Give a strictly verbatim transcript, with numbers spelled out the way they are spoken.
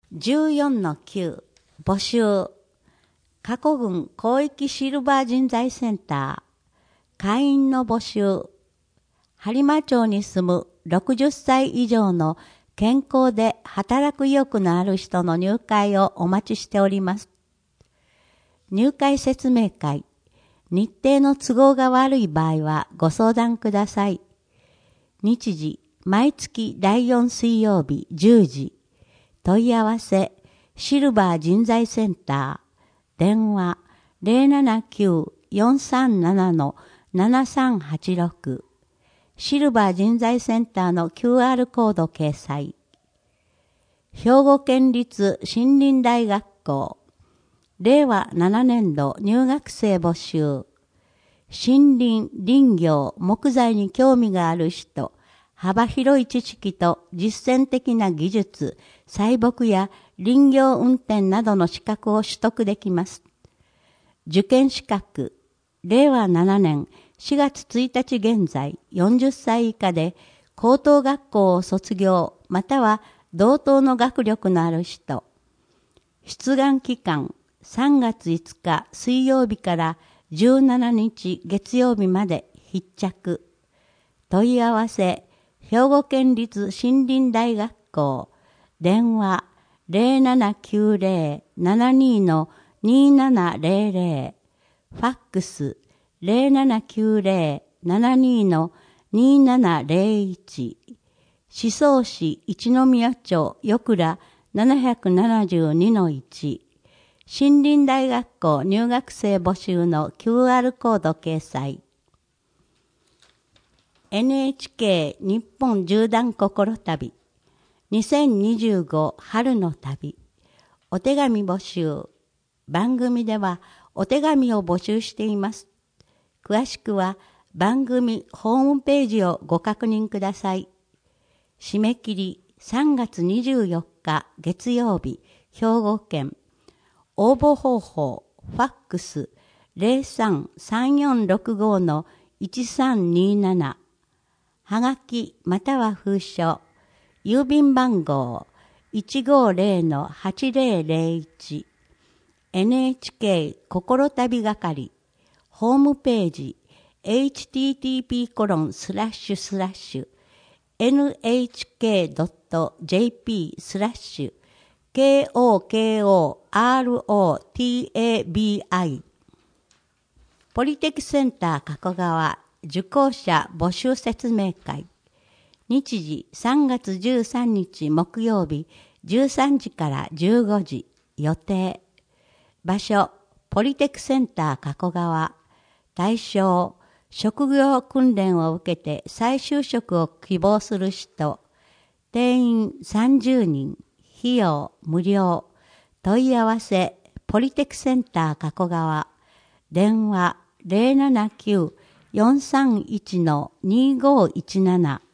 じゅうよんのきゅう 募集。過去郡広域シルバー人材センター会員の募集。播磨町に住むろくじゅっさい以上の健康で働く意欲のある人の入会をお待ちしております。入会説明会。日程の都合が悪い場合はご相談ください。日時、毎月だいよん水曜日じゅうじ。問い合わせ、シルバー人材センター。電話、ゼロななきゅう よんさんなな ななさんはちろく。シルバー人材センターの キューアール コード掲載。兵庫県立森林大学校。れいわななねんど入学生募集。森林、林業、木材に興味がある人、幅広い知識と実践的な技術、栽培や林業運転などの資格を取得できます。受験資格、れいわななねんしがつついたち現在よんじゅっさい以下で高等学校を卒業または同等の学力のある人。出願期間さんがついつか水曜日からじゅうしちにち月曜日まで必着。問い合わせ、兵庫県立森林大学校。電話ゼロななきゅうゼロ ななに にななゼロゼロ。ファックスゼロななきゅうゼロ ななに にななゼロいち。宍粟市一宮町よくらななななにのいち。森林大学校入学生募集の キューアール コード掲載。エヌエイチケー 日本縦断心旅にせんにじゅうご春の旅お手紙募集。番組ではお手紙を募集しています。詳しくは番組ホームページをご確認ください。締め切りさんがつにじゅうよっか月曜日、兵庫県。応募方法、ファックスゼロさん さんよんろくご いちさんになな。はがきまたは封書、郵便番号 いちごゼロ はちゼロゼロいち。エヌエイチケー 心旅係、ホームページ、エイチティーティーピーコロンスラッシュスラッシュエヌエイチケードットジェーピー スラッシュ ケーオーケーオーアールオーティーエービーアイ ポリテクセンター加古川受講者募集説明会。日時さんがつじゅうさんにち木曜日じゅうさんじからじゅうごじ。予定。場所ポリテクセンター加古川。対象職業訓練を受けて再就職を希望する人。定員さんじゅうにん。費用無料。問い合わせポリテクセンター加古川。電話ゼロななきゅう よんさんいち にごいちなな。